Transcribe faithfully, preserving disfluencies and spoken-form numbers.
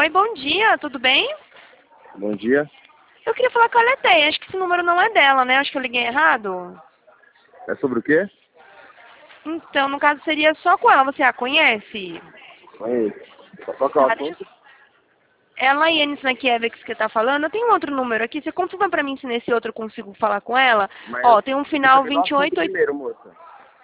Oi, bom dia, tudo bem? Bom dia. Eu queria falar com a Leteia, acho que esse número não é dela, né? Acho que eu liguei errado. É sobre o quê? Então, no caso, seria só com ela, você a conhece? Conheço. Qual que é o Tá, deixa assunto? eu... Ela e Anis Nakiewicz que tá falando, eu tenho outro número aqui, você confirma pra mim se nesse outro eu consigo falar com ela? Mas Ó, tem um você final precisa ver o vinte e assunto oito... primeiro, moça.